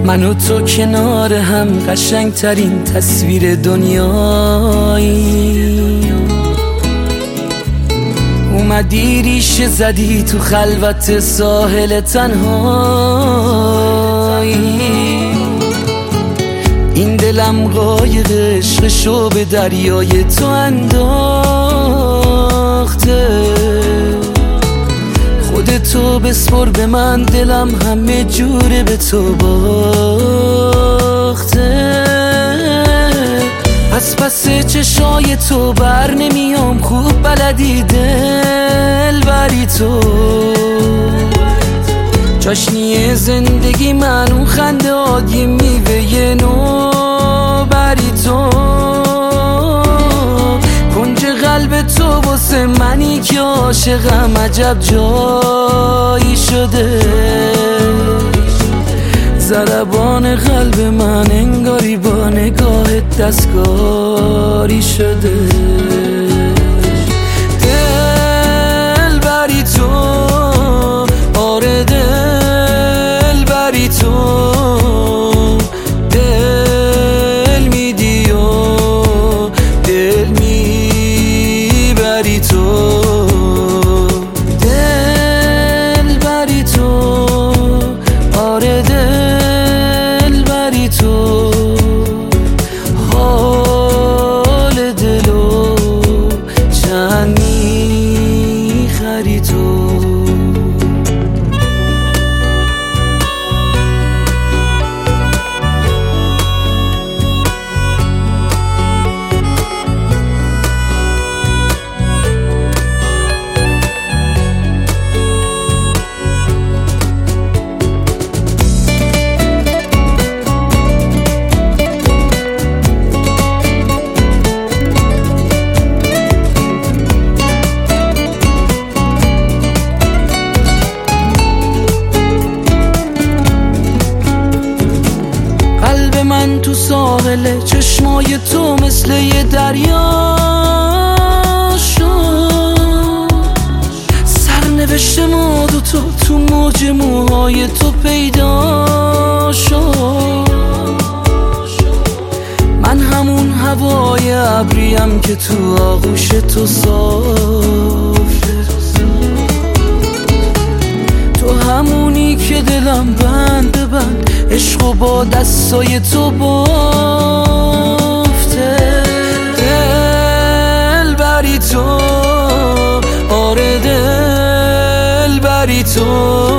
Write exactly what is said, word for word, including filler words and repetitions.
من و تو کنار هم قشنگ ترین تصویر دنیایی. اومدی ریشه زدی تو خلوت ساحل تنهایی. این دلم قایق عشقشو به دریای تو انداخته. خودتو بسپر به من، دلم همه جوره به تو باخته. از پس چشای تو بر نمیام، خوب بلدی دل بری تو. چاشنی زندگی من اون خنده آگی میوه نو بری تو. کنج قلب تو واسه منی که عاشقم عجب جایی شده. ضربان قلب من انگاری با نگاهت دستکاری شده. دل بری تو، آره دل بری تو. دل میدی و دل میبری تو. دل بری تو، آره دل بری تو. حال دلو چند میخری تو. من تو ساحل چشمای تو مثل یه دریا شد. سرنوشت ما دو تا تو موج موهای تو پیدا شد. من همون هوای ابریم که تو آغوش تو صافه. تو همونی که دلم بند بند عشقو با دستای تو بافته. دل بری تو، آره دل بری تو.